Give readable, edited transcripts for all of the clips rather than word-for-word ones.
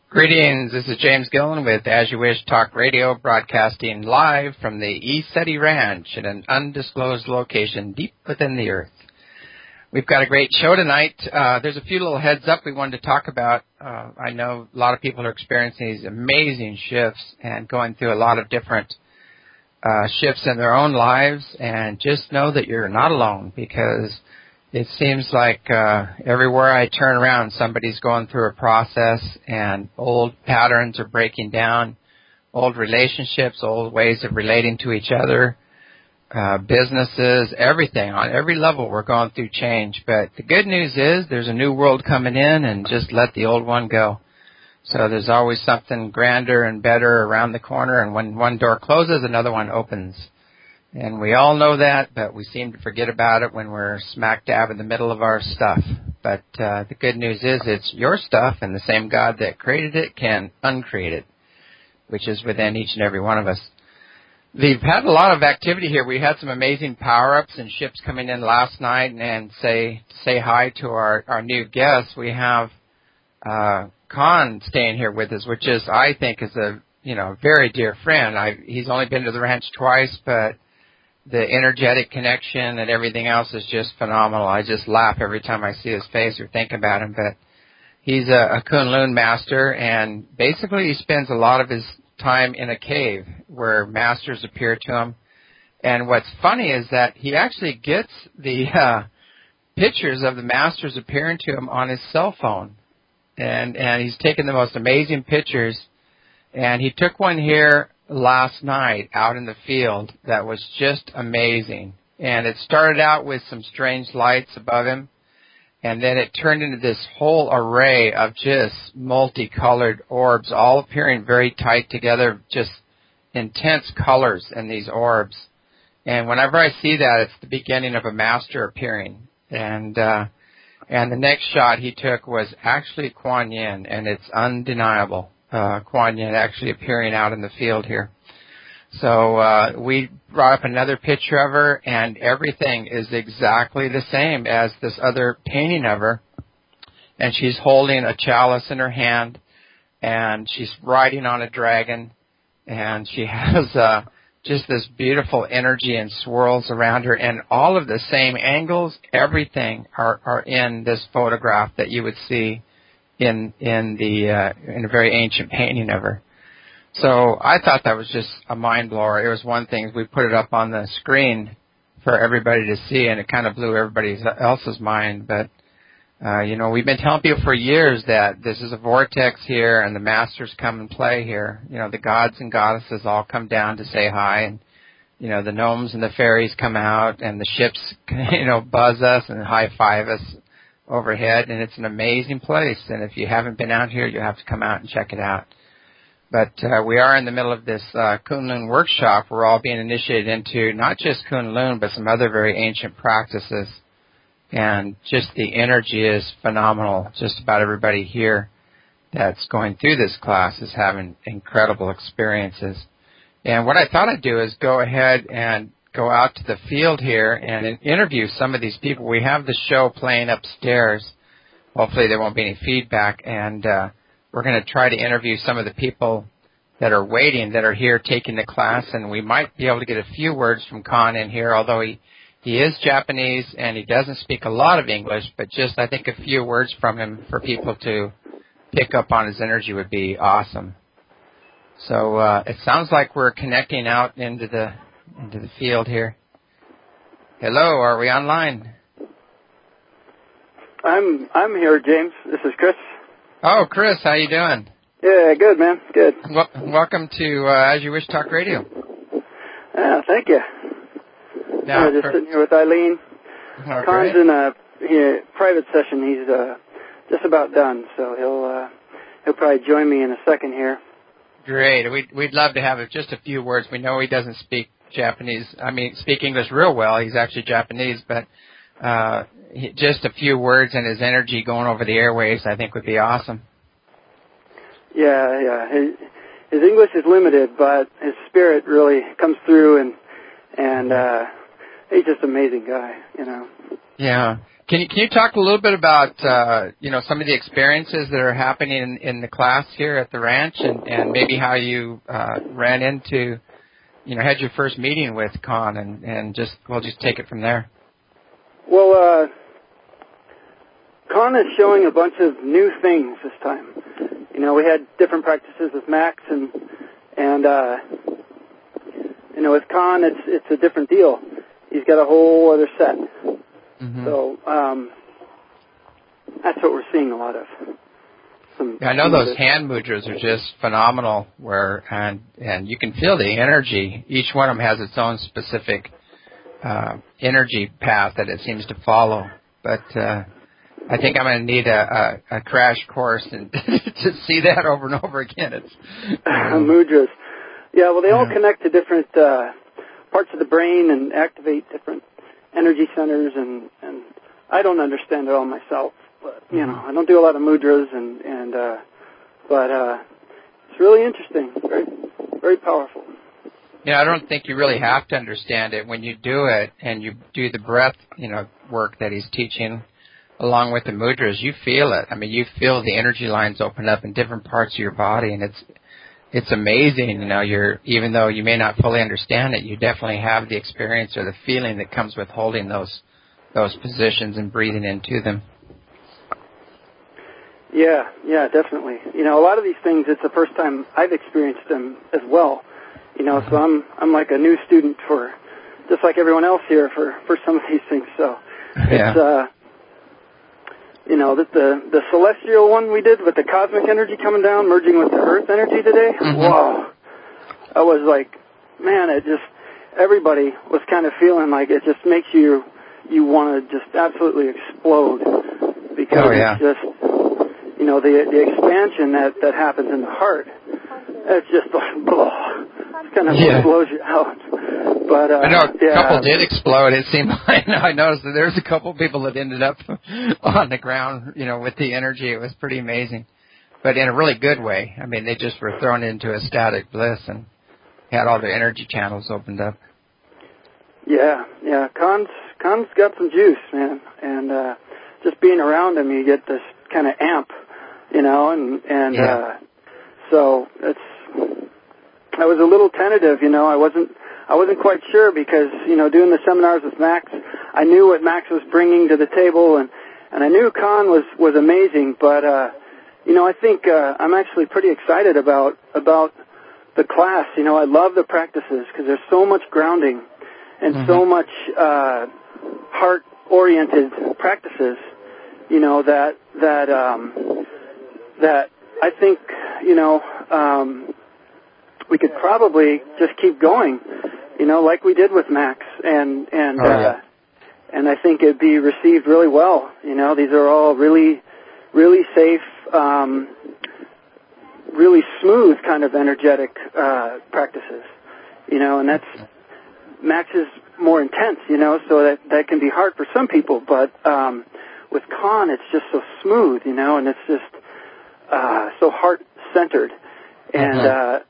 Greetings, this is James Gillen with As You Wish Talk Radio, broadcasting live from the ECETI Ranch in an undisclosed location deep within the earth. We've got a great show tonight. There's a few little heads up we wanted to talk about. I know a lot of people are experiencing these amazing shifts and going through a lot of different shifts in their own lives, and just know that you're not alone, because it seems like everywhere I turn around, somebody's going through a process, and old patterns are breaking down, old relationships, old ways of relating to each other, businesses, everything. On every level, we're going through change. But the good news is there's a new world coming in, and just let the old one go. So there's always something grander and better around the corner, and when one door closes, another one opens. And we all know that, but we seem to forget about it when we're smack dab in the middle of our stuff. But the good news is it's your stuff, and the same God that created it can uncreate it, which is within each and every one of us. We've had a lot of activity here. We had some amazing power-ups and ships coming in last night, and say hi to our new guests. We have Con staying here with us, which is, I think, is a very dear friend. He's only been to the ranch twice, but the energetic connection and everything else is just phenomenal. I just laugh every time I see his face or think about him. But he's a Kunlun master, and basically he spends a lot of his time in a cave where masters appear to him. And what's funny is that he actually gets the pictures of the masters appearing to him on his cell phone. And he's taken the most amazing pictures. And he took one here last night out in the field that was just amazing. And it started out with some strange lights above him, and then it turned into this whole array of just multicolored orbs, all appearing very tight together, just intense colors in these orbs. And whenever I see that, it's the beginning of a master appearing. And the next shot he took was actually Kuan Yin, and it's undeniable. Kuan Yin actually appearing out in the field here. So we brought up another picture of her, and everything is exactly the same as this other painting of her. And she's holding a chalice in her hand, and she's riding on a dragon, and she has just this beautiful energy and swirls around her, and all of the same angles, everything are in this photograph that you would see in a very ancient painting of her. So I thought that was just a mind blower. It was one thing, we put it up on the screen for everybody to see, and it kind of blew everybody else's mind. But we've been telling people for years that this is a vortex here, and the masters come and play here. The gods and goddesses all come down to say hi, and the gnomes and the fairies come out, and the ships buzz us and high five us overhead, and it's an amazing place. And if you haven't been out here, you have to come out and check it out. But we are in the middle of this Kunlun workshop. We're all being initiated into not just Kunlun, but some other very ancient practices. And just the energy is phenomenal. Just about everybody here that's going through this class is having incredible experiences. And what I thought I'd do is go ahead and go out to the field here and interview some of these people. We have the show playing upstairs. Hopefully there won't be any feedback. And we're going to try to interview some of the people that are waiting, that are here taking the class. And we might be able to get a few words from Khan in here, although he is Japanese and he doesn't speak a lot of English, but just I think a few words from him for people to pick up on his energy would be awesome. So it sounds like we're connecting out into the field here. Hello, are we online? I'm here, James. This is Chris. Oh, Chris, how you doing? Yeah, good, man. Good. Welcome to As You Wish Talk Radio. Yeah, thank you. Now, I'm just sitting here with Eileen. Okay. Khan's in a private session. He's just about done, so he'll probably join me in a second here. Great. We'd love to have just a few words. We know he doesn't speak Japanese. Speak English real well. He's actually Japanese, but just a few words and his energy going over the airwaves, I think, would be awesome. Yeah. His English is limited, but his spirit really comes through, and he's just an amazing guy, Yeah. Can you talk a little bit about some of the experiences that are happening in the class here at the ranch, and maybe how you ran into, had your first meeting with Con, and we'll just take it from there. Well, Con is showing a bunch of new things this time. We had different practices with Max, and with Con, it's a different deal. He's got a whole other set. Mm-hmm. So that's what we're seeing a lot of. I know those hand mudras are just phenomenal, and you can feel the energy. Each one of them has its own specific energy path that it seems to follow. But I think I'm going to need a crash course and to see that over and over again. It's mudras. Yeah, well, they all connect to different parts of the brain and activate different energy centers, and I don't understand it all myself, but I don't do a lot of mudras, but it's really interesting, very, very powerful. Yeah, I don't think you really have to understand it when you do it, and you do the breath, work that he's teaching, along with the mudras. You feel it. I mean, you feel the energy lines open up in different parts of your body, and it's amazing. Even though you may not fully understand it, you definitely have the experience or the feeling that comes with holding those positions and breathing into them. Yeah, definitely. A lot of these things, it's the first time I've experienced them as well. So I'm like a new student for, just like everyone else here, for some of these things. So it's the celestial one we did with the cosmic energy coming down, merging with the earth energy today. Mm-hmm. Wow. I was like, man, everybody was kind of feeling like it just makes you want to just absolutely explode, because it's just, the expansion that happens in the heart. It's just like, it kind of blows you out. But I know a couple did explode. It seemed like I noticed that there's a couple people that ended up on the ground, with the energy. It was pretty amazing, but in a really good way. I mean, they just were thrown into ecstatic bliss and had all their energy channels opened up. Yeah. Con's got some juice, man, and just being around him, you get this kind of amp, so I was a little tentative, I wasn't quite sure, because, doing the seminars with Max, I knew what Max was bringing to the table, and I knew Con was amazing, but, I think I'm actually pretty excited about the class. I love the practices, because there's so much grounding and so much heart-oriented practices, that I think, we could probably just keep going, like we did with Max, and I think it'd be received really well. These are all really, really safe, really smooth kind of energetic practices, and that's Max is more intense, so that can be hard for some people, but with Con, it's just so smooth, and it's just so heart-centered, and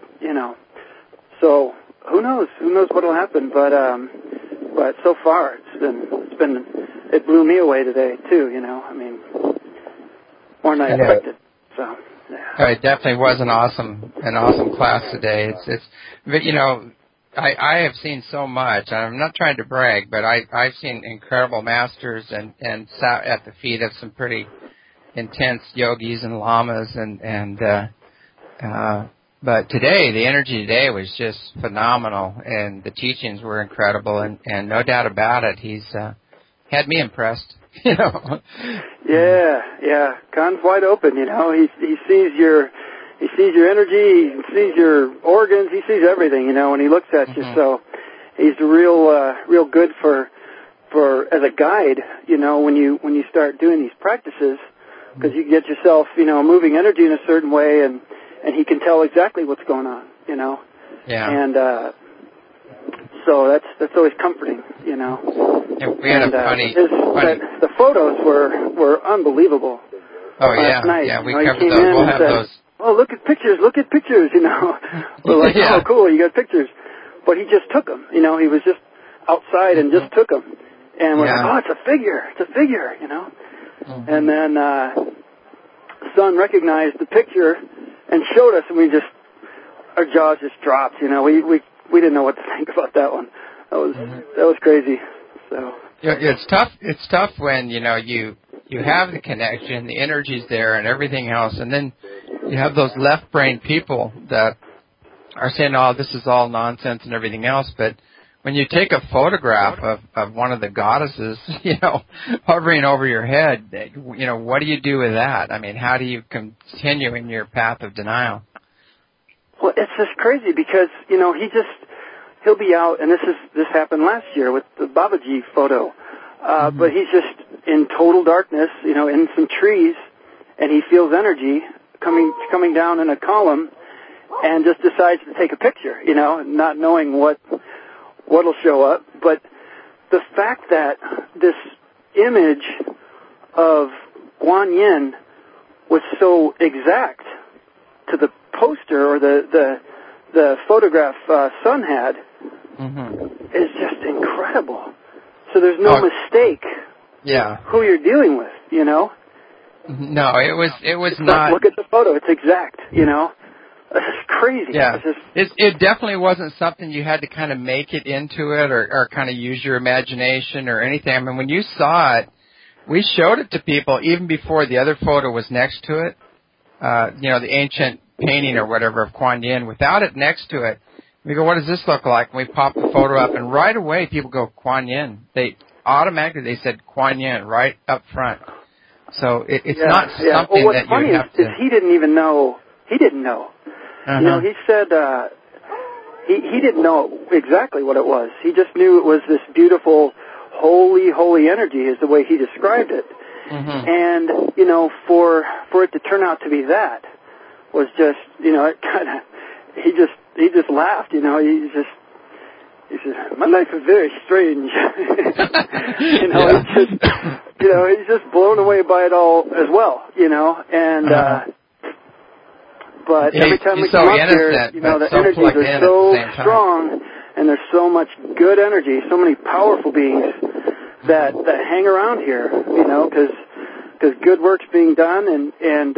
so who knows what'll happen, but so far it blew me away today too, more than I expected. So it definitely was an awesome class today. But I have seen so much. I'm not trying to brag, but I've seen incredible masters and sat at the feet of some pretty intense yogis and lamas, but today, the energy today was just phenomenal, and the teachings were incredible, and no doubt about it, he's had me impressed. Yeah. Con's wide open. He sees your energy, he sees your organs, he sees everything. When he looks at you. So he's real good for as a guide. When you start doing these practices, because you get yourself moving energy in a certain way, and he can tell exactly what's going on, Yeah. And so that's always comforting, Yeah, we had a funny. The photos were unbelievable. Oh yeah, last night. Yeah, we covered those. We'll have those. Oh, look at pictures! We're like, oh, cool, you got pictures. But he just took them. He was just outside and just took them. And we're like, oh, it's a figure, you know. Mm-hmm. And then son recognized the picture and showed us, and our jaws just dropped, you know. We didn't know what to think about that one. That was crazy. So yeah, it's tough. It's tough when you have the connection, the energy's there, and everything else, and then you have those left brain people that are saying, "Oh, this is all nonsense" and everything else. But when you take a photograph of one of the goddesses, hovering over your head, what do you do with that? I mean, how do you continue in your path of denial? Well, it's just crazy because he'll be out, and this happened last year with the Babaji photo. But he's just in total darkness, in some trees, and he feels energy coming down in a column, and just decides to take a picture, not knowing what'll show up. But the fact that this image of Guan Yin was so exact to the poster or the photograph son had is just incredible. So there's no mistake who you're dealing with, No, it was not. Look at the photo. It's exact, It's crazy. Yeah. It definitely wasn't something you had to kind of make it into it or kind of use your imagination or anything. I mean, when you saw it, we showed it to people even before the other photo was next to it, the ancient painting or whatever of Kuan Yin. Without it next to it, we go, what does this look like? And we pop the photo up, and right away people go, Kuan Yin. They said Kuan Yin right up front. So it's not something that you have to... Is he didn't even know. He didn't know. He said he didn't know exactly what it was. He just knew it was this beautiful, holy energy is the way he described it. And, for it to turn out to be that was just, it kind of, he just laughed, he says, my life is very strange. He's just blown away by it all as well, and, but every time we come up here, the energies are so strong, and there's so much good energy, so many powerful beings that hang around here, because good work's being done, and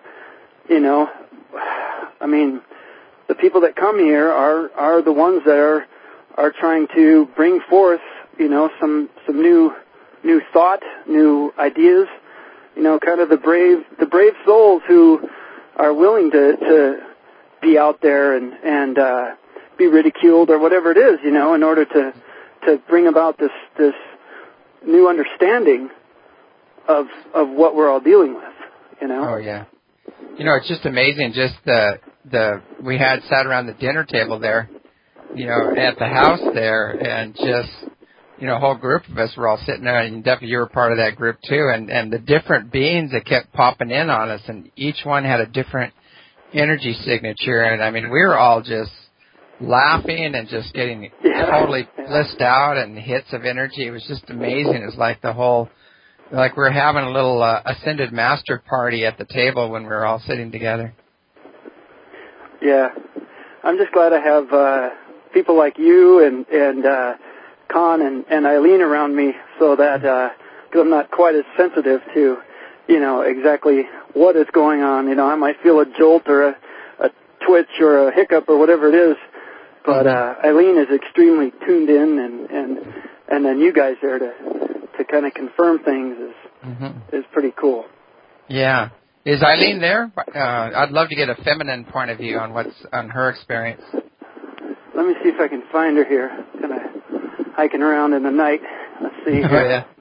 I mean, the people that come here are the ones that are trying to bring forth, some new thought, new ideas, kind of the brave souls who are willing to be out there and be ridiculed or whatever it is, in order to bring about this new understanding of what we're all dealing with, Oh yeah. It's just amazing. Just we had sat around the dinner table there, at the house there, and just, a whole group of us were all sitting there, and definitely you were part of that group too, and the different beings that kept popping in on us, and each one had a different energy signature, and I mean, we were all just laughing and just getting totally blissed out and hits of energy. It was just amazing. It was like like we're having a little ascended master party at the table when we were all sitting together. Yeah, I'm just glad I have people like you and Con and Eileen around me, so that because I'm not quite as sensitive to exactly what is going on. I might feel a jolt or a twitch or a hiccup or whatever it is, but Eileen is extremely tuned in, and then you guys there to kind of confirm things is pretty cool. Yeah. Is Eileen there? I'd love to get a feminine point of view on her experience. Let me see if I can find her here. I'm kind of hiking around in the night. Let's see here. Oh, yeah.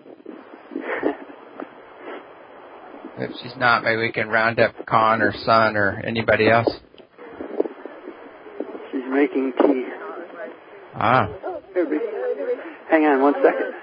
If she's not, maybe we can round up Con or Son or anybody else. She's making tea. Ah. Here, hang on 1 second.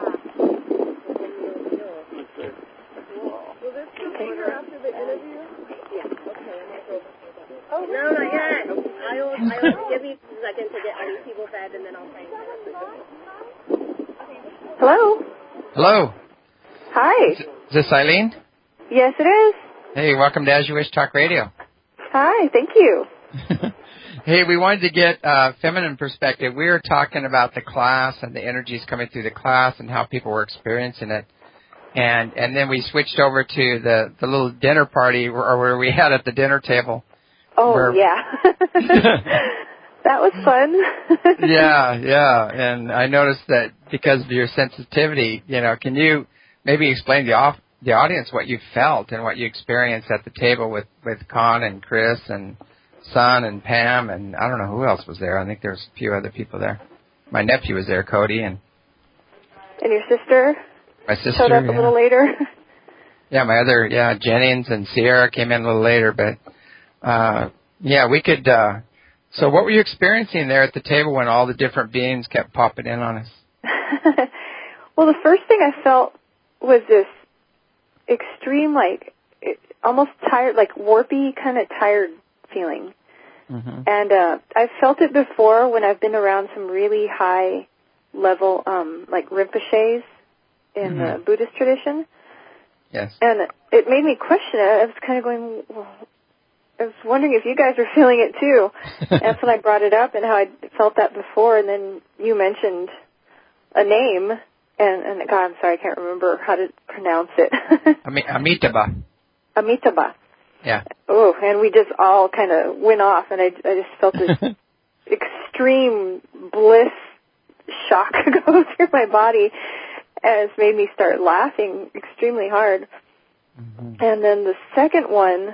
Oh, no, not yet. I'll give you a second to get all these people fed, and then I'll find them. Hello? Hello. Hi. Is this Eileen? Yes, it is. Hey, welcome to As You Wish Talk Radio. Hi, thank you. Hey, we wanted to get feminine perspective. We were talking about the class and the energies coming through the class and how people were experiencing it. And then we switched over to the little dinner party where we had at the dinner table. Oh, yeah. That was fun. Yeah. And I noticed that because of your sensitivity, can you maybe explain to the audience what you felt and what you experienced at the table with Con and Chris and Son and Pam and I don't know who else was there. I think there was a few other people there. My nephew was there, Cody, and your sister. My sister showed up a little later. Yeah, my other Jennings and Sierra came in a little later, but we could. So, what were you experiencing there at the table when all the different beings kept popping in on us? Well, the first thing I felt was this extreme, almost tired, warpy, kind of tired feeling. Mm-hmm. And I've felt it before when I've been around some really high level, like Rinpoches in the Buddhist tradition. Yes. And it made me question it. I was kind of going, well, I was wondering if you guys were feeling it too. That's when I brought it up and how I'd felt that before. And then you mentioned a name. And God, I'm sorry, I can't remember how to pronounce it. Amitabha. Amitabha. Yeah. Oh, and we just all kind of went off, and I just felt this extreme bliss shock go through my body, and it's made me start laughing extremely hard. Mm-hmm. And then the second one,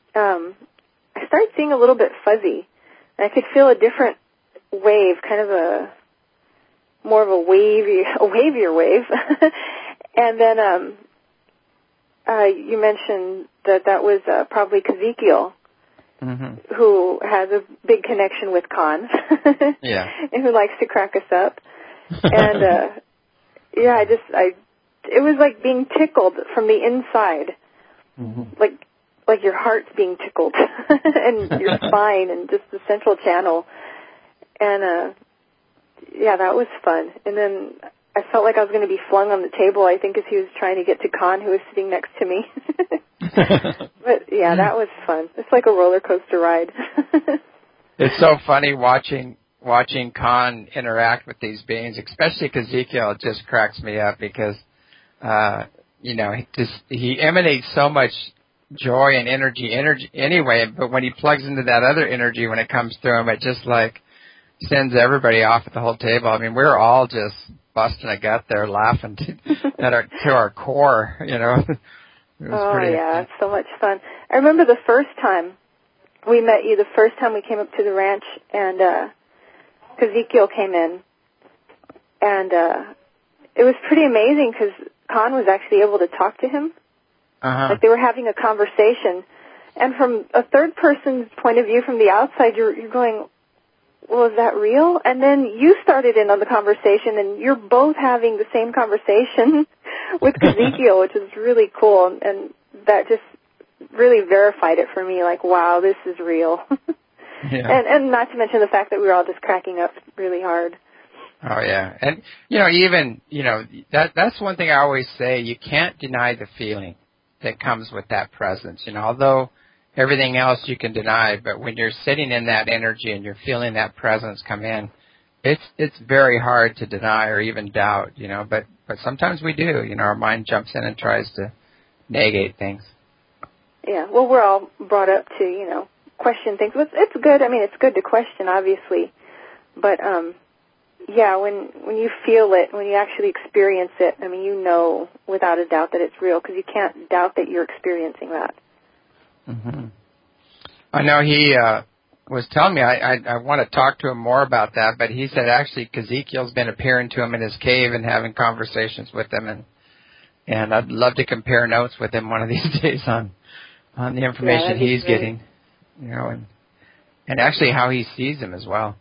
I started seeing a little bit fuzzy, and I could feel a different wave, kind of more of a wavier wave. And then you mentioned that was probably Ezekiel, who has a big connection with Khan, and who likes to crack us up. And it was like being tickled from the inside, like your heart's being tickled, and your spine, and just the central channel. And that was fun. And then I felt like I was going to be flung on the table, I think, as he was trying to get to Khan, who was sitting next to me. But, that was fun. It's like a roller coaster ride. It's so funny watching Khan interact with these beings, especially Ezekiel. It just cracks me up because, he emanates so much joy and energy anyway, but when he plugs into that other energy when it comes through him, it just sends everybody off at the whole table. I mean, we're all just busting a gut there, laughing to our core, It was it's so much fun. I remember the first time we met you, the first time we came up to the ranch, and Ezekiel came in, and it was pretty amazing because Khan was actually able to talk to him. Like they were having a conversation, and from a third person's point of view from the outside, you're going, well, is that real? And then you started in on the conversation, and you're both having the same conversation with Ezekiel, which is really cool, and that just really verified it for me, like, wow, this is real. And not to mention the fact that we were all just cracking up really hard. Oh, yeah. And, that's one thing I always say, you can't deny the feeling that comes with that presence, although everything else you can deny, but when you're sitting in that energy and you're feeling that presence come in, it's very hard to deny or even doubt, but sometimes we do, our mind jumps in and tries to negate things. Yeah, well, we're all brought up to, question things. It's good. I mean, it's good to question, obviously, but, when you feel it, when you actually experience it, I mean, without a doubt that it's real, because you can't doubt that you're experiencing that. Mm-hmm. I know he was telling me I want to talk to him more about that, but he said actually Ezekiel's been appearing to him in his cave and having conversations with him, and I'd love to compare notes with him one of these days on the information he's getting, and actually how he sees him as well.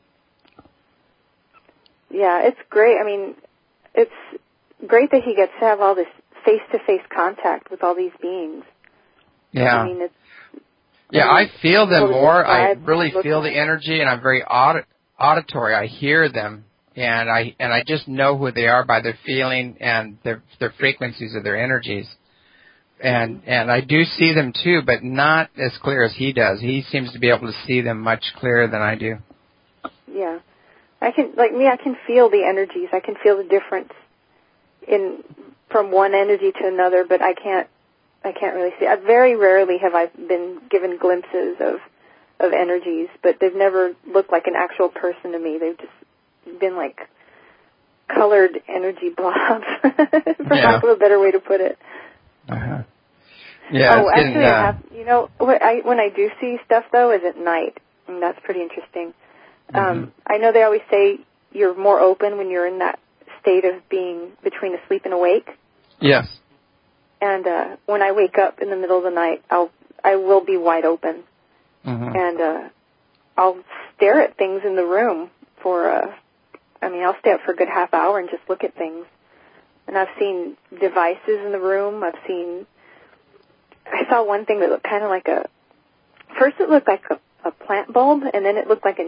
Yeah, it's great. I mean, it's great that he gets to have all this face-to-face contact with all these beings. Yeah. I mean, I feel them more. I really feel the energy, and I'm very auditory. I hear them, and I just know who they are by their feeling and their frequencies of their energies. and I do see them too, but not as clear as he does. He seems to be able to see them much clearer than I do. Yeah. I can feel the energies. I can feel the difference from one energy to another, but I can't really see. Very rarely have I been given glimpses of energies, but they've never looked like an actual person to me. They've just been like colored energy blobs, for lack of a better way to put it. Uh-huh. Yeah. Oh, actually, I have. You know, when I do see stuff though, is at night, and that's pretty interesting. I know they always say you're more open when you're in that state of being between asleep and awake. Yes. And when I wake up in the middle of the night, I will be wide open, and I'll stare at things in the room I'll stay up for a good half hour and just look at things. And I've seen devices in the room. I saw one thing that looked kind of like first it looked like a plant bulb, and then it looked like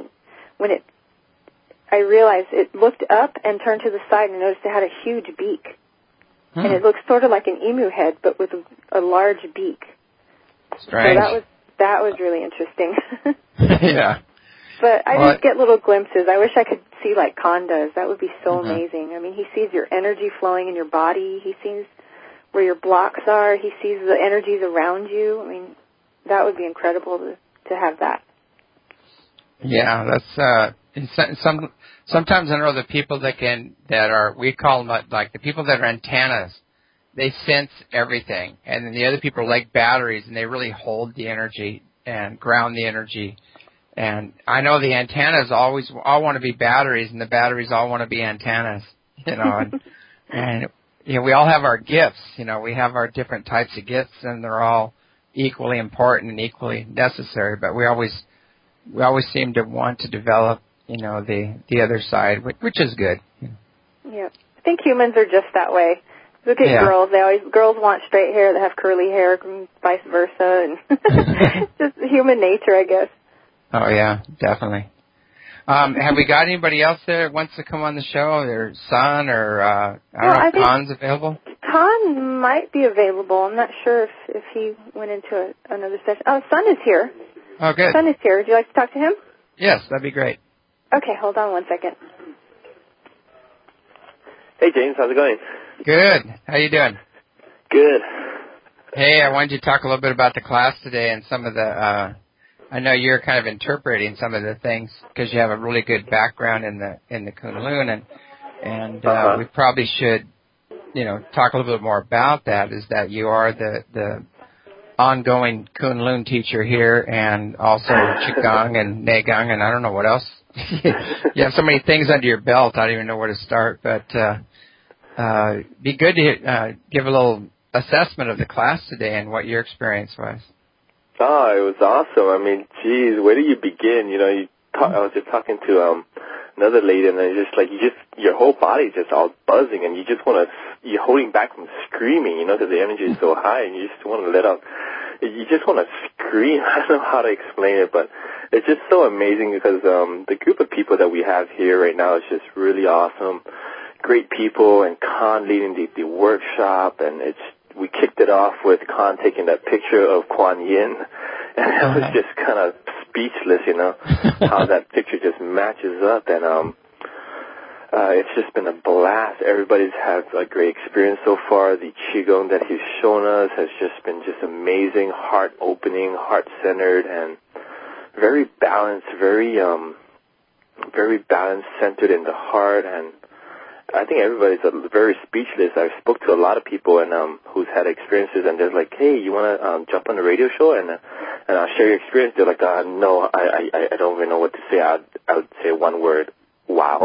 I realized it looked up and turned to the side and noticed it had a huge beak. And it looked sort of like an emu head, but with a large beak. Strange. So that was really interesting. Yeah. But I just get little glimpses. I wish I could see like Khan does. That would be so amazing. I mean, he sees your energy flowing in your body. He sees where your blocks are. He sees the energies around you. I mean, that would be incredible to have that. Yeah, that's sometimes I know the people we call them like the people that are antennas. They sense everything, and then the other people are like batteries, and they really hold the energy and ground the energy. And I know the antennas all want to be batteries, and the batteries all want to be antennas. And we all have our gifts. We have our different types of gifts, and they're all equally important and equally necessary. But we always seem to want to develop, the other side, which is good. Yeah, I think humans are just that way. Look at girls; girls want straight hair that have curly hair, and vice versa, and just human nature, I guess. Oh yeah, definitely. Have we got anybody else there that wants to come on the show? Their son or I don't know if Khan's available? Khan might be available. I'm not sure if he went into another session. Oh, Son is here. Oh, good. Son is here. Would you like to talk to him? Yes, that'd be great. Okay, hold on one second. Hey, James. How's it going? Good. How you doing? Good. Hey, I wanted you to talk a little bit about the class today and some of the I know you're kind of interpreting some of the things because you have a really good background in the Kunlun, and we probably should, talk a little bit more about that. Is that you are the ongoing Kunlun teacher here, and also Qigong and Neigong, and I don't know what else. You have so many things under your belt. I don't even know where to start, but be good to give a little assessment of the class today and what your experience was. Oh, it was awesome. I mean, geez, where do you begin? I was just talking to another lady, and it's just like your whole body's just all buzzing, and you're holding back from screaming, because the energy is so high, and you just want to let out. You just want to scream. I don't know how to explain it, but it's just so amazing because the group of people that we have here right now is just really awesome. Great people, and Khan leading the workshop, and we kicked it off with Khan taking that picture of Kuan Yin, and I was just kind of speechless, how that picture just matches up, and it's just been a blast. Everybody's had a great experience so far. The Qigong that he's shown us has just been just amazing, heart-opening, heart-centered, and very balanced, very balanced, centered in the heart, and I think everybody's very speechless. I spoke to a lot of people and who's had experiences, and they're like, "Hey, you want to jump on the radio show and I'll share your experience?" They're like, "No, I don't even know what to say. I would say one word: wow."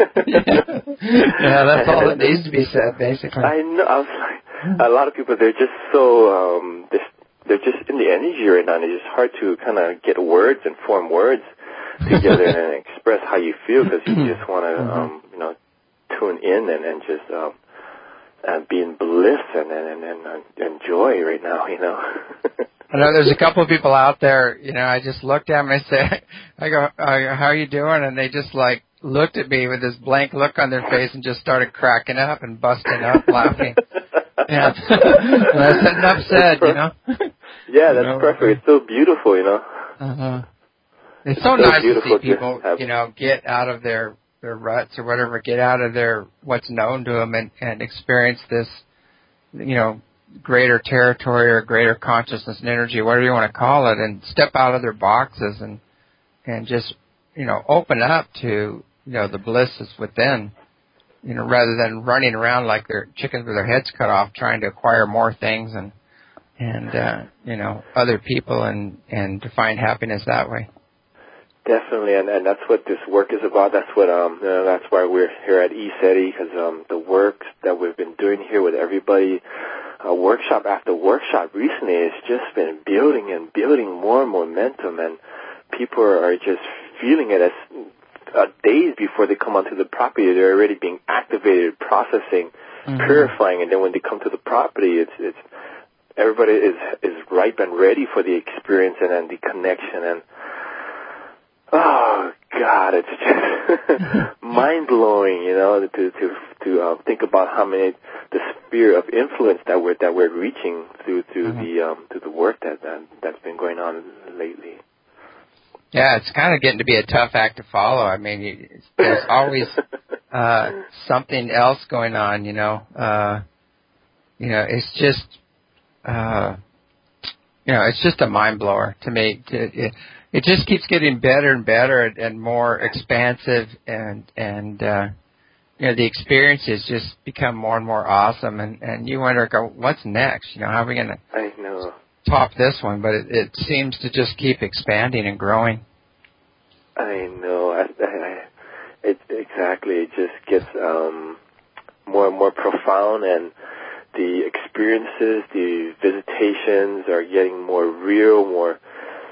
Yeah, that's all that needs to be said, basically. I know. I was like, a lot of people, they're just so they're just in the energy right now, and it's just hard to kind of get words and form words together and express how you feel because you just want to tune in and just be in bliss and joy right now, I know there's a couple of people out there, I just looked at them and I said, I go, how are you doing? And they just like looked at me with this blank look on their face and just started cracking up and busting up laughing. Yeah. That's enough said, you know. Yeah, that's perfect. It's so beautiful, you know. Uh-huh. It's so nice to see people, you know, get out of their ruts or whatever, get out of their what's known to them and experience this, you know, greater territory or greater consciousness and energy, whatever you want to call it, and step out of their boxes and just, you know, open up to, you know, the bliss that's within, you know, rather than running around like they're chickens with their heads cut off trying to acquire more things and you know, other people and to find happiness that way. Definitely, and that's what this work is about. That's what you know, that's why we're here at ECETI, because the work that we've been doing here with everybody, workshop after workshop recently, has just been building and building more momentum, and people are just feeling it as days before they come onto the property. They're already being activated, processing, purifying, and then when they come to the property, it's everybody is ripe and ready for the experience and the connection. And oh God, it's just mind blowing, you know, to think about how many the sphere of influence that we're reaching through the work that's been going on lately. Yeah, it's kind of getting to be a tough act to follow. I mean, there's always something else going on, you know. You know, it's just you know, it's just a mind blower to me. It just keeps getting better and better and more expansive, and you know, the experiences just become more and more awesome, and you wonder, what's next? You know, how are we going to top this one? But it seems to just keep expanding and growing. I know. Exactly. It just gets more and more profound, and the experiences, the visitations are getting more real, more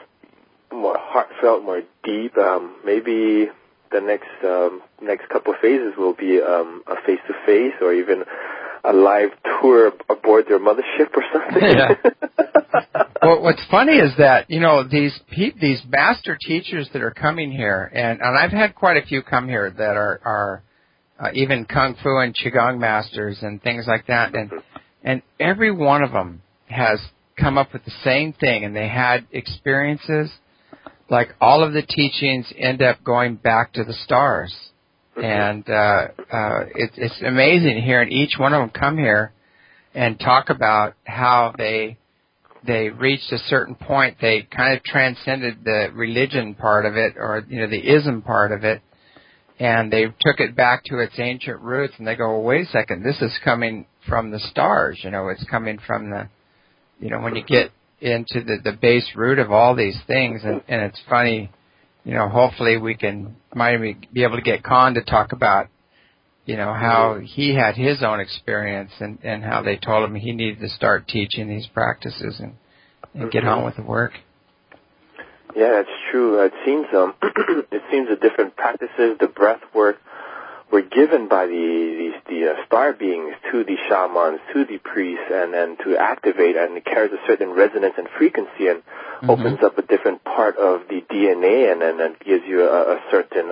heartfelt, more deep. Maybe the next couple of phases will be a face-to-face or even a live tour aboard their mothership or something. Yeah. Well, what's funny is that, you know, these master teachers that are coming here, and I've had quite a few come here that are even Kung Fu and Qigong masters and things like that, and every one of them has come up with the same thing, and they had experiences like all of the teachings end up going back to the stars. And it's amazing hearing each one of them come here and talk about how they reached a certain point. They kind of transcended the religion part of it, or, you know, the ism part of it, and they took it back to its ancient roots. And they go, well, wait a second, this is coming from the stars. You know, it's coming from the, you know, when you get into the base root of all these things. And it's funny, you know, hopefully might be able to get Khan to talk about, you know, how he had his own experience and how they told him he needed to start teaching these practices and get on with the work. Yeah, it's true. It seems the different practices, the breath work, were given by the star beings to the shamans, to the priests, and then to activate, and it carries a certain resonance and frequency, and opens up a different part of the DNA, and then gives you a certain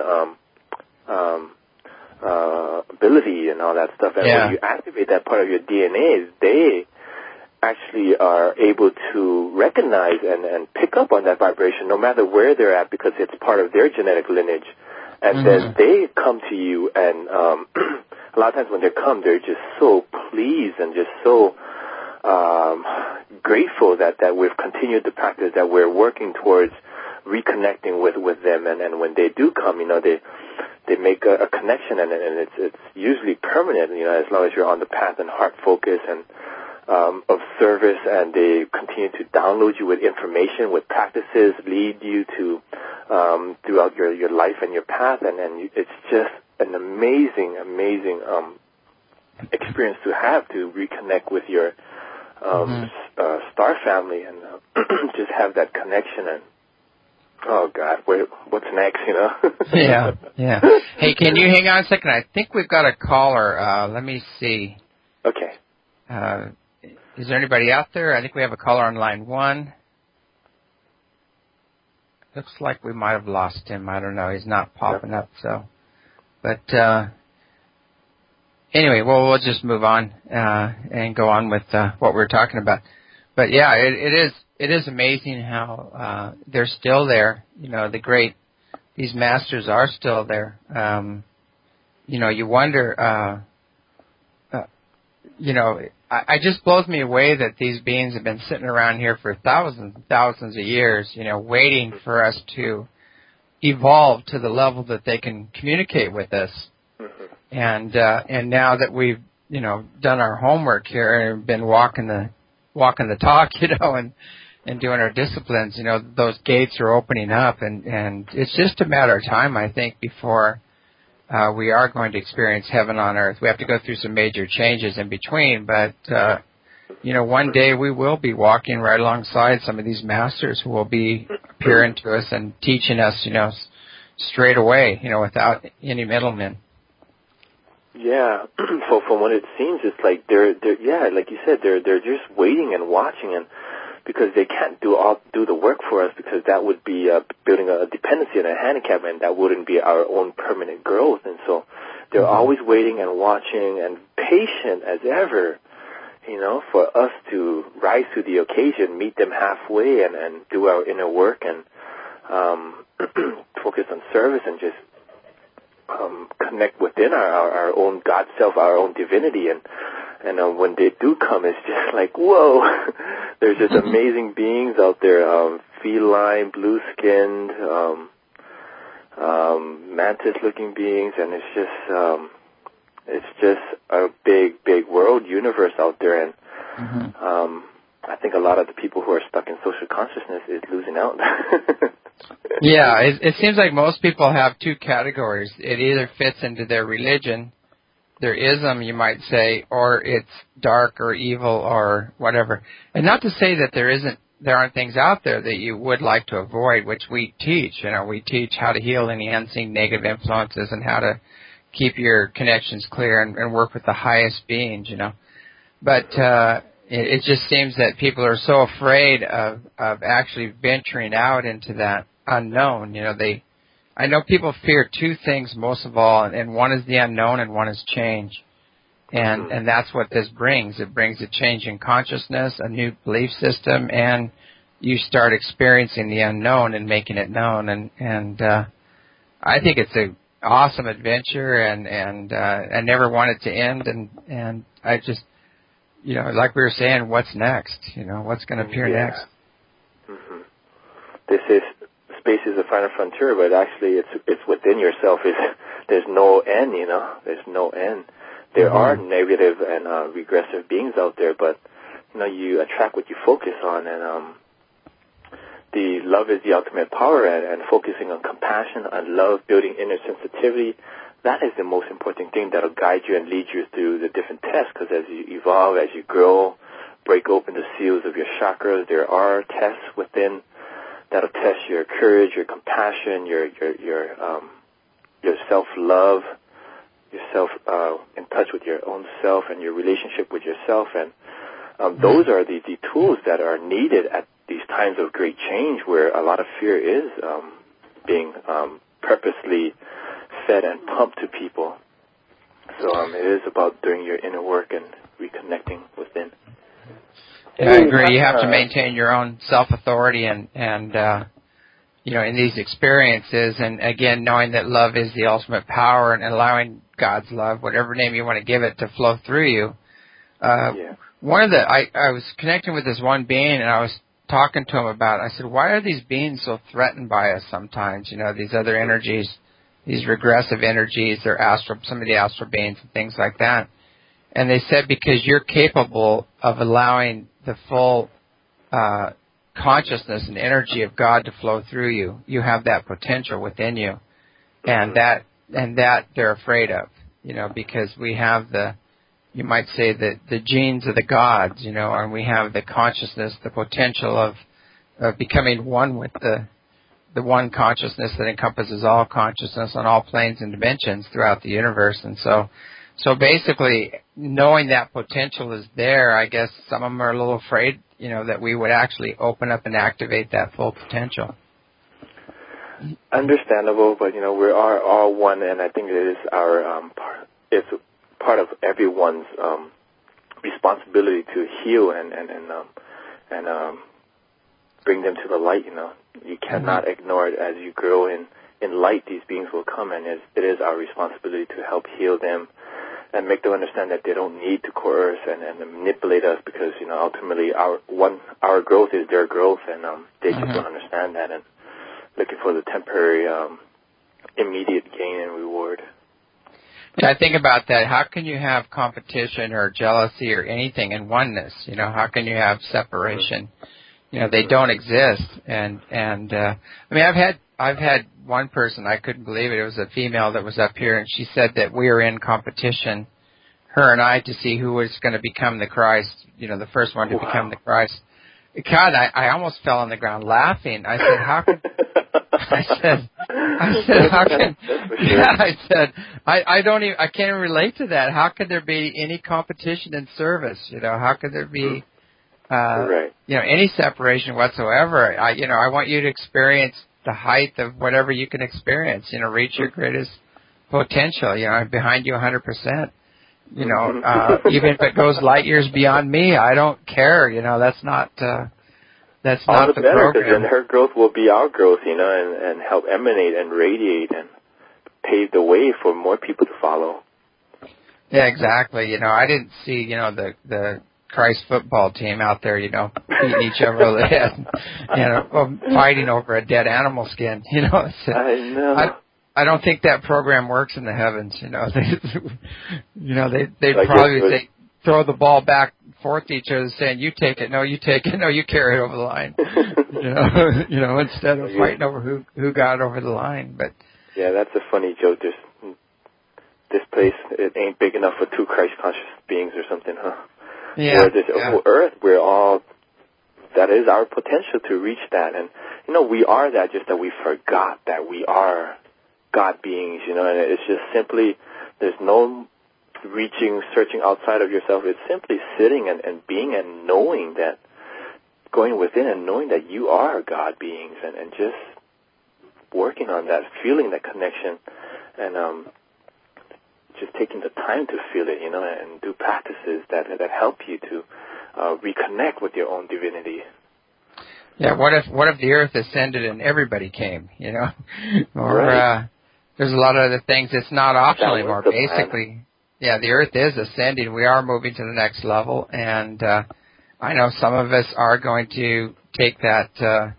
ability and all that stuff. And when you activate that part of your DNA, they actually are able to recognize and pick up on that vibration, no matter where they're at, because it's part of their genetic lineage. And then they come to you, and a lot of times when they come, they're just so pleased and just so grateful that we've continued the practice, that we're working towards reconnecting with them. And when they do come, you know, they make a connection, and it's usually permanent, you know, as long as you're on the path and heart focus and of service, and they continue to download you with information, with practices, lead you to throughout your life and your path, and it's just an amazing experience to have, to reconnect with your star family and just have that connection. And oh God, what's next, you know? Yeah. Hey, can you hang on a second? I think we've got a caller. Let me see. Okay. Is there anybody out there? I think we have a caller on line 1. Looks like we might have lost him. I don't know. He's not popping up. So, but anyway, well, we'll just move on and go on with what we're talking about. But yeah, it is amazing how they're still there. You know, these masters are still there. You know, you wonder. You know, it just blows me away that these beings have been sitting around here for thousands and thousands of years. You know, waiting for us to evolve to the level that they can communicate with us. And now that we've, you know, done our homework here and been walking the talk, you know, and doing our disciplines, you know, those gates are opening up, and it's just a matter of time, I think, before we are going to experience heaven on earth. We have to go through some major changes in between, but you know, one day we will be walking right alongside some of these masters who will be appearing to us and teaching us, you know, straight away, you know, without any middlemen. Yeah, from what it seems, it's like they're like you said, they're just waiting and watching, and because they can't do the work for us, because that would be building a dependency and a handicap, and that wouldn't be our own permanent growth. And so they're always waiting and watching and patient as ever, you know, for us to rise to the occasion, meet them halfway, and do our inner work and focus on service and just connect within our own God self, our own divinity. And when they do come, it's just like, whoa, there's just amazing beings out there, feline, blue-skinned, mantis-looking beings, and it's just a big world universe out there. And I think a lot of the people who are stuck in social consciousness is losing out. Yeah, it seems like most people have two categories. It either fits into their religion, their ism, you might say, or it's dark or evil or whatever. And not to say that there aren't things out there that you would like to avoid, which we teach. You know, we teach how to heal any unseen negative influences and how to keep your connections clear and work with the highest beings, you know. But it just seems that people are so afraid of actually venturing out into that unknown. You know, I know people fear two things most of all, and one is the unknown and one is change. And that's what this brings. It brings a change in consciousness, a new belief system, and you start experiencing the unknown and making it known. And I think it's an awesome adventure, and I never want it to end. And I just, you know, like we were saying, what's next? You know, what's going to appear next? This is space is the final frontier, but actually it's within yourself. There's no end, you know. There's no end. There are negative and regressive beings out there, but you know, you attract what you focus on, and the love is the ultimate power, and focusing on compassion, on love, building inner sensitivity. That is the most important thing that'll guide you and lead you through the different tests, because as you evolve, as you grow, break open the seals of your chakras, there are tests within that'll test your courage, your compassion, your self-love, yourself in touch with your own self and your relationship with yourself. And those are the tools that are needed at these times of great change, where a lot of fear is being purposely fed and pumped to people. So it is about doing your inner work and reconnecting within. Yeah, I agree. You have to maintain your own self-authority and you know, in these experiences, and again, knowing that love is the ultimate power and allowing God's love, whatever name you want to give it, to flow through you. One of I was connecting with this one being, and I was talking to him about it. I said, why are these beings so threatened by us sometimes? You know, these other energies, these regressive energies, they're some of the astral beings and things like that. And they said, because you're capable of allowing the full consciousness and energy of God to flow through you. You have that potential within you, and that they're afraid of, you know, because we have you might say the genes of the gods, you know, and we have the consciousness, the potential of becoming one with the one consciousness that encompasses all consciousness on all planes and dimensions throughout the universe. And so basically, knowing that potential is there, I guess some of them are a little afraid, you know, that we would actually open up and activate that full potential. Understandable, but you know, we are all one, and I think it is our it's part of everyone's responsibility to heal and bring them to the light. You cannot ignore it. As you grow in light, these beings will come, and it is our responsibility to help heal them and make them understand that they don't need to coerce and manipulate us, because ultimately our growth is their growth, and they just don't understand that and looking for the temporary immediate gain and reward. Yeah, I think about that. How can you have competition or jealousy or anything in oneness? How can you have separation? They don't exist. And I mean, I've had one person, I couldn't believe it. It was a female that was up here, and she said that we were in competition, her and I, to see who was going to become the Christ. The first one to become the Christ. God, I almost fell on the ground laughing. I said, how could? I said, how can? Yeah, I said, I can't even relate to that. How could there be any competition in service? How could there be, any separation whatsoever? I want you to experience the height of whatever you can experience. Reach your greatest potential. I'm behind you 100%. Even if it goes light years beyond me, I don't care. That's not. That's all not the better, program. because then her growth will be our growth, and help emanate and radiate and pave the way for more people to follow. Yeah, exactly. I didn't see, the Christ football team out there, beating each other over the head, fighting over a dead animal skin. I know. I don't think that program works in the heavens. They'd probably say, throw the ball back forth to each other, saying, "You take it, no, you take it, no, you carry it over the line." Instead of fighting over who got over the line. But yeah, that's a funny joke. This place, it ain't big enough for two Christ conscious beings or something, huh? Yeah. Where this whole earth, that is our potential to reach that, and we are that. Just that we forgot that we are God beings. And it's just simply, there's no searching outside of yourself. It's simply sitting and being and knowing that, going within and knowing that you are God beings, and just working on that, feeling that connection, and just taking the time to feel it, and do practices that help you to reconnect with your own divinity. Yeah, what if the earth ascended and everybody came, or there's a lot of other things. It's not optional anymore. Basically, yeah, the earth is ascending. We are moving to the next level, and I know some of us are going to take that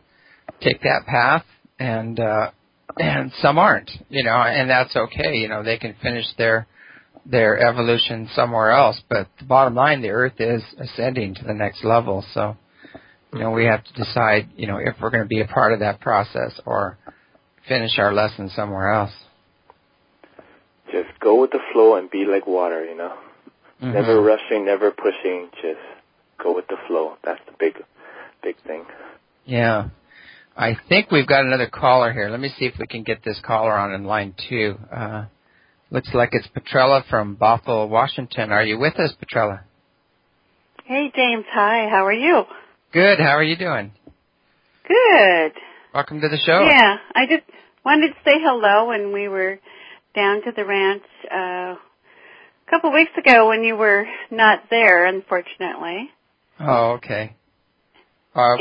path, and some aren't, and that's okay. They can finish their evolution somewhere else. But the bottom line, the earth is ascending to the next level. So, we have to decide, if we're going to be a part of that process or finish our lesson somewhere else. Just go with the flow and be like water, Mm-hmm. Never rushing, never pushing, just go with the flow. That's the big thing. Yeah. I think we've got another caller here. Let me see if we can get this caller on in line 2. Looks like it's Petrella from Bothell, Washington. Are you with us, Petrella? Hey, James. Hi. How are you? Good. How are you doing? Good. Welcome to the show. Yeah. I just wanted to say hello when we were down to the ranch a couple weeks ago when you were not there, unfortunately. Oh, okay. But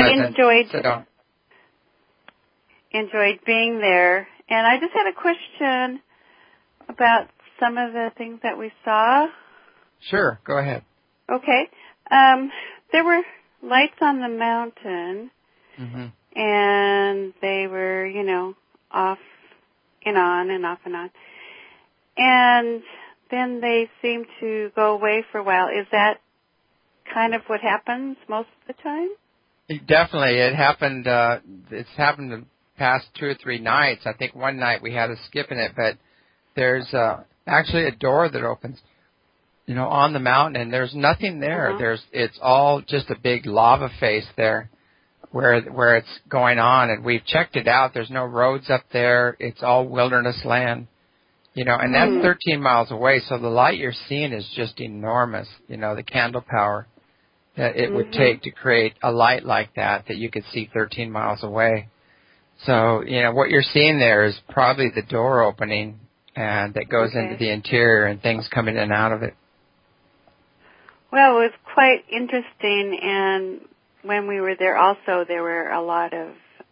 enjoyed being there. And I just had a question about some of the things that we saw. Sure, go ahead. Okay. There were lights on the mountain, and they were, off and on and off and on. And then they seemed to go away for a while. Is that kind of what happens most of the time? Definitely. It happened, it's happened the past 2 or 3 nights. I think one night we had a skip in it, but there's actually a door that opens, on the mountain, and there's nothing there. It's all just a big lava face there where it's going on, and we've checked it out. There's no roads up there. It's all wilderness land, and that's 13 miles away, so the light you're seeing is just enormous, the candle power that it would take to create a light like that you could see 13 miles away. So, what you're seeing there is probably the door opening and that goes into the interior and things come in and out of it. Well, it was quite interesting, and when we were there also, there were a lot of,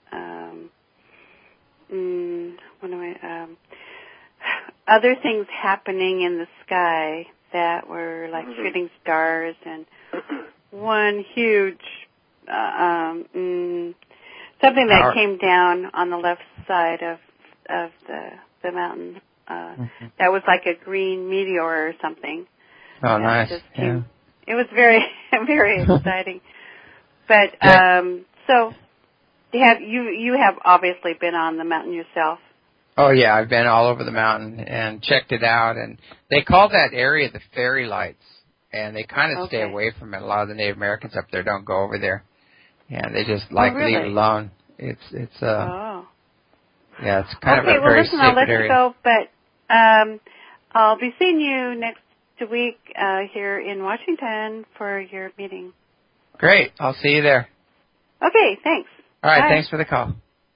other things happening in the sky that were like shooting stars, and one huge, something that came down on the left side of the mountain, that was like a green meteor or something. Oh, nice. It was very, very exciting. But so you have obviously been on the mountain yourself. Oh yeah, I've been all over the mountain and checked it out, and they call that area the fairy lights, and they kind of stay away from it. A lot of the Native Americans up there don't go over there, and they just leave it alone. It's it's kind of a very listen, sacred I'll let area. you go, but I'll be seeing you next week here in Washington for your meeting. Great, I'll see you there. Okay, thanks. All right, Bye. thanks for the call.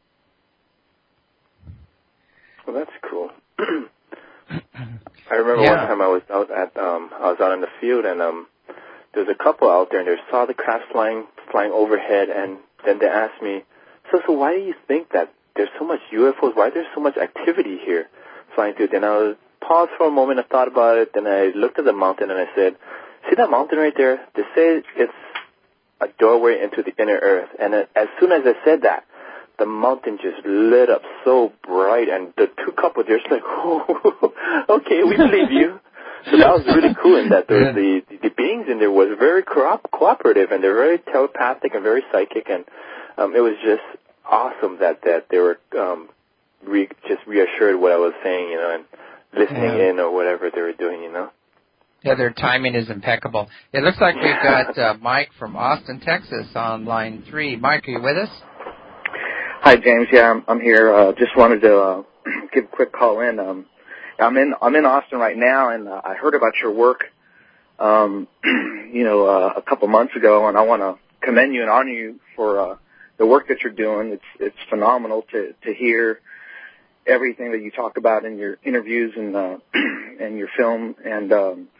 Well, that's cool. I remember one time I was out in the field, and there was a couple out there, and they saw the crafts flying overhead, and then they asked me, so why do you think that there's so much UFOs? Why there's so much activity here flying through? Then I paused for a moment, I thought about it, then I looked at the mountain, and I said, see that mountain right there? They say it's a doorway into the inner earth, and as soon as I said that, the mountain just lit up so bright, and the two couples, they're just like, oh, okay, we believe you. So that was really cool in that the beings in there was very cooperative, and they're very telepathic and very psychic, and it was just awesome that they were just reassured what I was saying, and listening in or whatever they were doing, Yeah, their timing is impeccable. It looks like we've got Mike from Austin, Texas on line 3. Mike, are you with us? Hi, James. Yeah, I'm here. Just wanted to give a quick call in. I'm in Austin right now, and I heard about your work, a couple months ago, and I want to commend you and honor you for the work that you're doing. It's phenomenal to hear everything that you talk about in your interviews and your film, and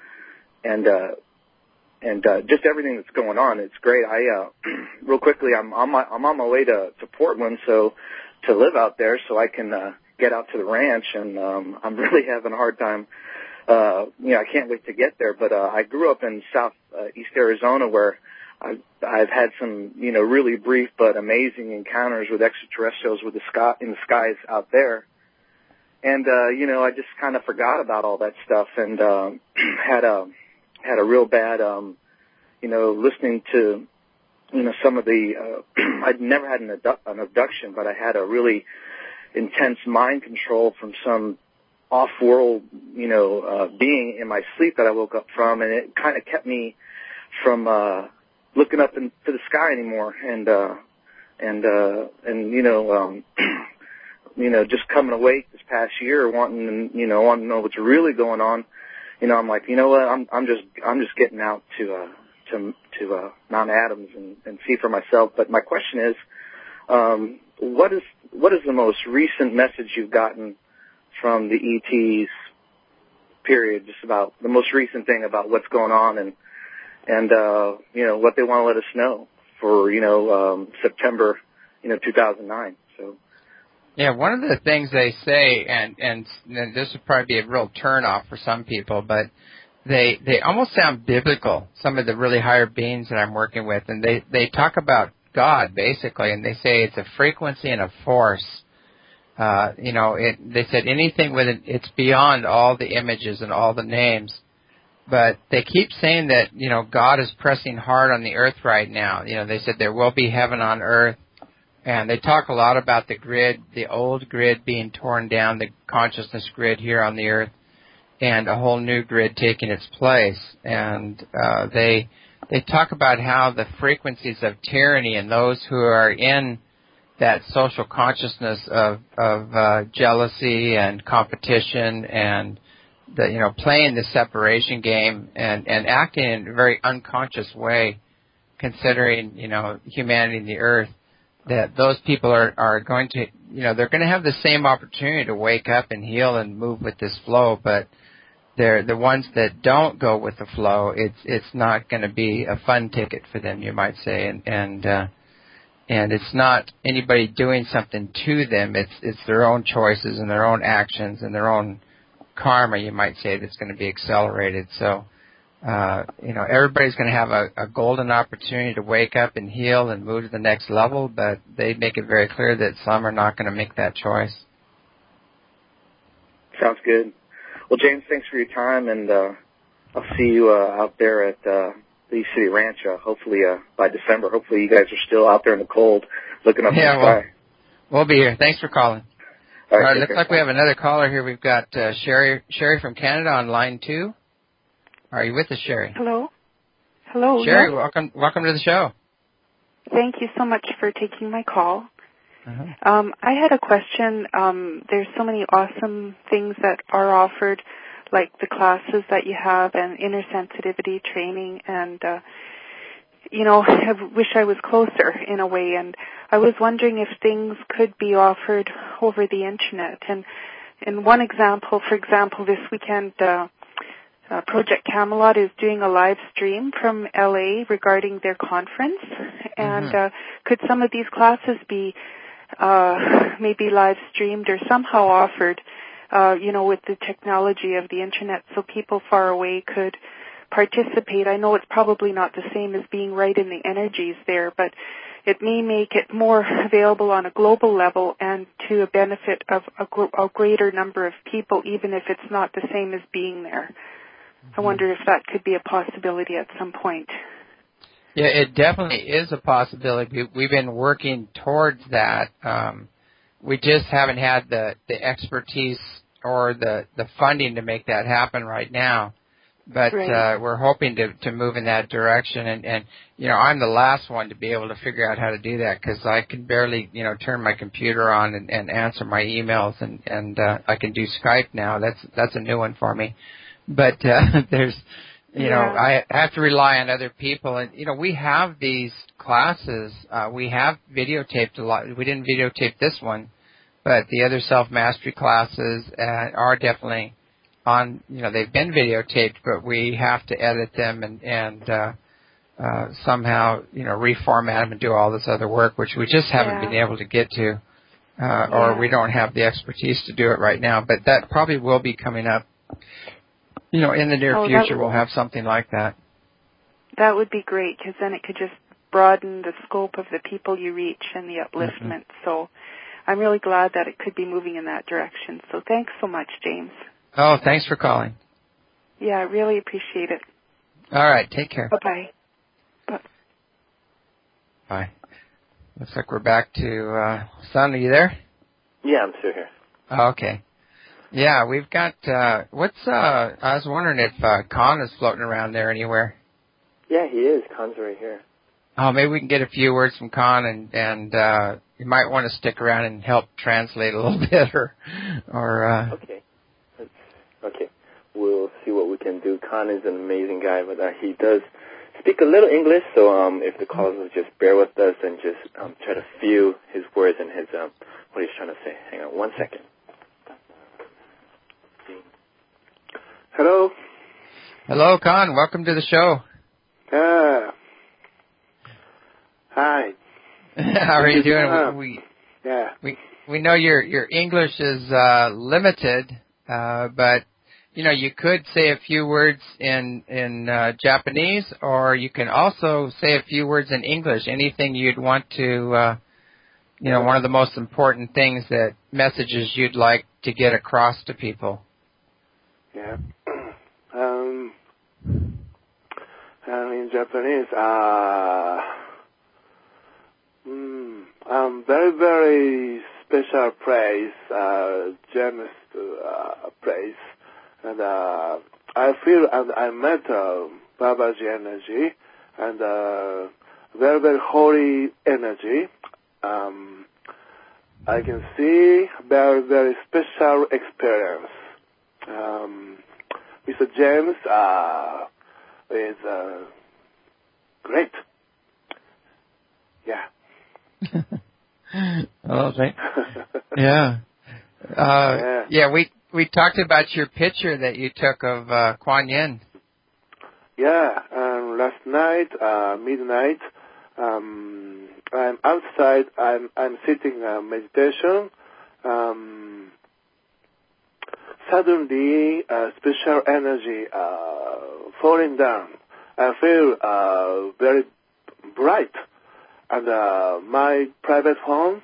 just everything that's going on. It's great. Real quickly, I'm on my way to Portland, to live out there, so I can get out to the ranch, and I'm really having a hard time. I can't wait to get there. But I grew up in southeast Arizona, where I've had some, really brief but amazing encounters with extraterrestrials in the skies out there. And I just kind of forgot about all that stuff, and had a real bad, listening to, some of the, I'd never had an abduction, but I had a really intense mind control from some off-world, being in my sleep that I woke up from, and it kind of kept me from looking up into the sky anymore, and just coming awake this past year, wanting to know what's really going on. I'm like, what? I'm just getting out to Mount Adams and see for myself. But my question is, what is the most recent message you've gotten from the ETs? Period. Just about the most recent thing about what's going on and what they want to let us know for September 2009. So. Yeah, one of the things they say, and this would probably be a real turnoff for some people, but they almost sound biblical, some of the really higher beings that I'm working with, and they talk about God, basically, and they say it's a frequency and a force. They said anything with it, it's beyond all the images and all the names, but they keep saying that, God is pressing hard on the earth right now. They said there will be heaven on earth. And they talk a lot about the grid, the old grid being torn down, the consciousness grid here on the earth, and a whole new grid taking its place. And they talk about how the frequencies of tyranny and those who are in that social consciousness of jealousy and competition and playing the separation game and acting in a very unconscious way, considering humanity and the earth. that those people are going to, they're going to have the same opportunity to wake up and heal and move with this flow, but they're the ones that don't go with the flow. It's not going to be a fun ticket for them, you might say, and it's not anybody doing something to them. It's their own choices and their own actions and their own karma, you might say, that's going to be accelerated. So, everybody's going to have a golden opportunity to wake up and heal and move to the next level, but they make it very clear that some are not going to make that choice. Sounds good. Well, James, thanks for your time, and I'll see you out there at the East City Ranch, hopefully by December. Hopefully you guys are still out there in the cold looking up in the sky. We'll be here. Thanks for calling. All right, looks like we have another caller here. We've got Sherry from Canada on line 2. Are you with us, Sherry? Hello, Sherry, yes. welcome to the show. Thank you so much for taking my call. Uh-huh. I had a question. There's so many awesome things that are offered, like the classes that you have and inner sensitivity training, and I wish I was closer in a way, and I was wondering if things could be offered over the internet. And in one example, for example, this weekend, Project Camelot is doing a live stream from LA regarding their conference, and could some of these classes be maybe live streamed or somehow offered, with the technology of the internet, so people far away could participate? I know it's probably not the same as being right in the energies there, but it may make it more available on a global level and to a benefit of a greater number of people, even if it's not the same as being there. I wonder if that could be a possibility at some point. Yeah, it definitely is a possibility. We've been working towards that. We just haven't had the expertise or the funding to make that happen right now. But we're hoping to move in that direction. And I'm the last one to be able to figure out how to do that, because I can barely, turn my computer on and answer my emails, and I can do Skype now. That's a new one for me. But there's, I have to rely on other people. And, we have these classes. We have videotaped a lot. We didn't videotape this one, but the other self-mastery classes are definitely on, they've been videotaped, but we have to edit them and somehow, reformat them and do all this other work, which we just haven't been able to get to, or we don't have the expertise to do it right now. But that probably will be coming up. In the near future, we'll have something like that. That would be great, because then it could just broaden the scope of the people you reach and the upliftment. So I'm really glad that it could be moving in that direction. So thanks so much, James. Oh, thanks for calling. Yeah, I really appreciate it. All right, take care. Bye-bye. Bye. Looks like we're back to Son. Are you there? Yeah, I'm still here. Oh, okay. Yeah, we've got, I was wondering if Con is floating around there anywhere. Yeah, he is. Con's right here. Oh, maybe we can get a few words from Con, and you might want to stick around and help translate a little bit, or Okay. Okay. We'll see what we can do. Con is an amazing guy, but he does speak a little English, so if the callers will just bear with us and just try to feel his words and his what he's trying to say. Hang on 1 second. Hello. Hello, Con. Welcome to the show. Hi. How are you doing? We know your English is limited, but you could say a few words in Japanese, or you can also say a few words in English. Anything you'd want to, one of the most important things, that messages you'd like to get across to people. Yeah. In Japanese, very, very special place, James place, and I feel and I met Babaji energy, and very, very holy energy. I can see very, very special experience. Mr. James is great. Yeah. Oh, yeah. Yeah, we talked about your picture that you took of Kuan Yin. Yeah, last night, midnight, I'm outside. I'm sitting meditation. Suddenly, special energy falling down. I feel very bright, and my private phone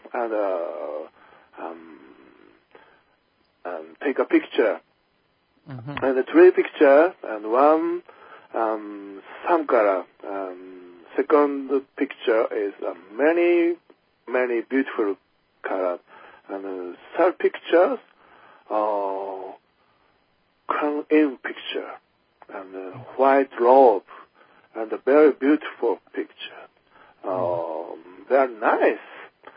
and take a picture, and 3 picture and 1 Sankara. Second picture is many beautiful colors, and third picture, Kuan Yin picture, and white robe, and a very beautiful picture. They're nice,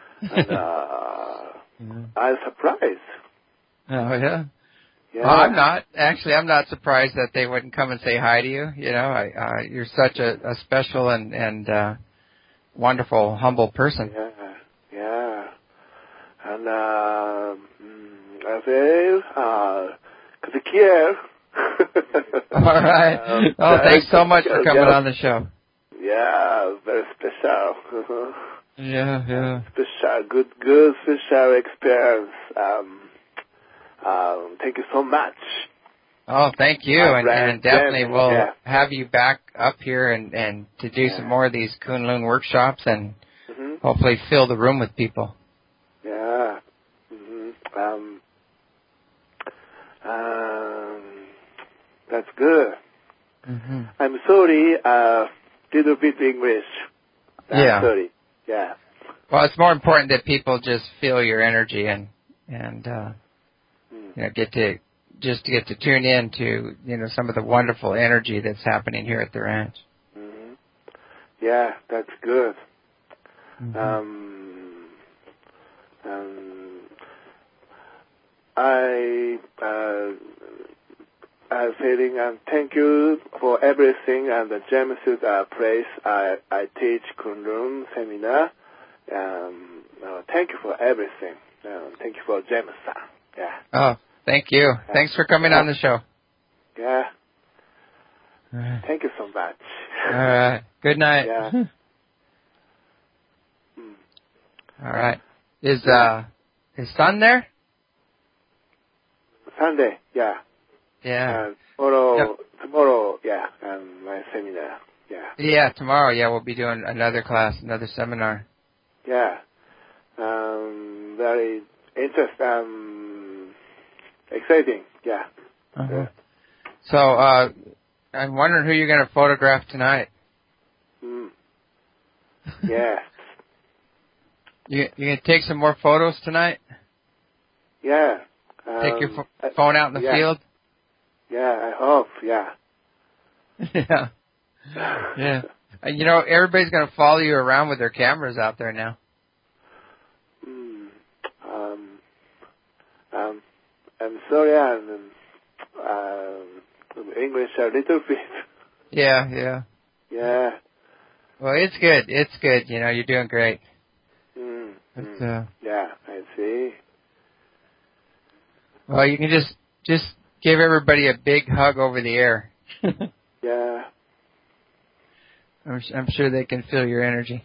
and I'm surprised. Oh, yeah? Yeah. Well, I'm not surprised that they wouldn't come and say hi to you. You know, you're such a special and wonderful, humble person. Yeah. And I feel que te quiero. All right. Thanks so much for coming on the show. Yeah, very special. Yeah. Special, good special experience. Thank you so much. Oh, thank you, and definitely we'll have you back up here and to do some more of these Kunlun workshops and hopefully fill the room with people. Yeah. That's good. I'm sorry, little bit English. I'm sorry. Yeah. Well, it's more important that people just feel your energy and you know, get to tune in to, you know, some of the wonderful energy that's happening here at the ranch. Yeah, that's good. I'm feeling thank you for everything and the James place I teach Kunlun seminar. Thank you for everything. Thank you for James-san. Yeah. Oh, thank you. Thanks for coming on the show. Yeah. Right. Thank you so much. All right. Good night. Yeah. All right. Is Sun there? Sunday, yeah. Yeah. Tomorrow, yeah, my seminar, yeah. Yeah, tomorrow, yeah, we'll be doing another class, another seminar. Yeah. Very interesting, exciting, yeah. So, I'm wondering who you're going to photograph tonight. Yeah. You going to take some more photos tonight? Yeah. Take your phone out in the field? Yeah, I hope, yeah. Yeah. You know, everybody's going to follow you around with their cameras out there now. I'm sorry, English a little bit. Yeah. Yeah. Well, it's good. It's good. You know, you're doing great. Yeah, I see. Well, you can just give everybody a big hug over the air. Yeah. I'm sure they can feel your energy.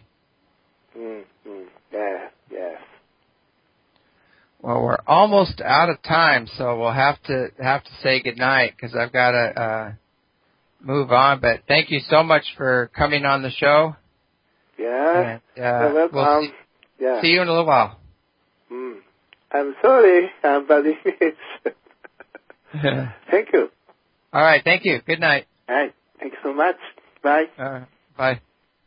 Yeah, yes. Well, we're almost out of time, so we'll have to say goodnight because I've got to move on. But thank you so much for coming on the show. Yeah. And, we'll see you in a little while. I'm sorry, but it's... Thank you. All right, thank you. Good night. All right. Thank you so much. Bye. Bye.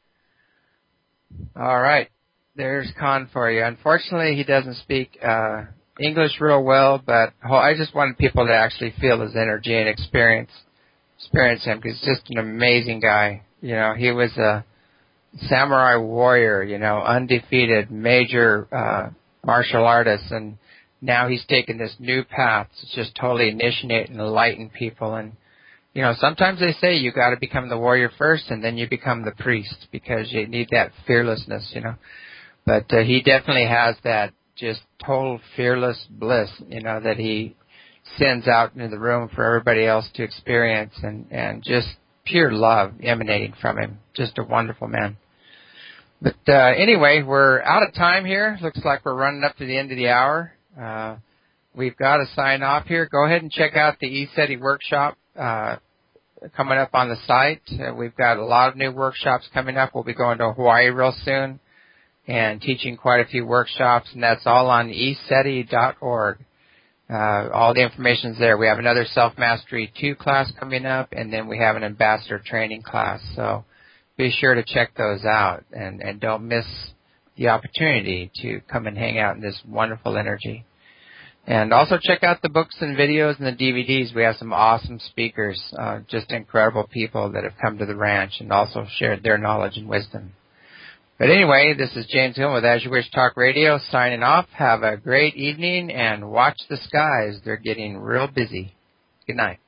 All right. There's Khan for you. Unfortunately, he doesn't speak English real well, but I just wanted people to actually feel his energy and experience him because he's just an amazing guy. You know, he was a samurai warrior, you know, undefeated, major martial artist, and now he's taken this new path to just totally initiate and enlighten people. And, you know, sometimes they say you got to become the warrior first and then you become the priest because you need that fearlessness, you know. But he definitely has that just total fearless bliss, that he sends out into the room for everybody else to experience, and just pure love emanating from him. Just a wonderful man. But anyway, we're out of time here. Looks like we're running up to the end of the hour. We've got to sign off here. Go ahead and check out the ECETI workshop coming up on the site. We've got a lot of new workshops coming up. We'll be going to Hawaii real soon and teaching quite a few workshops, and that's all on ECETI.org. All the information's there. We have another Self-Mastery 2 class coming up, and then we have an Ambassador Training class. So be sure to check those out, and don't miss the opportunity to come and hang out in this wonderful energy. And also check out the books and videos and the DVDs. We have some awesome speakers, just incredible people that have come to the ranch and also shared their knowledge and wisdom. But anyway, this is James Hill with As You Wish Talk Radio signing off. Have a great evening and watch the skies. They're getting real busy. Good night.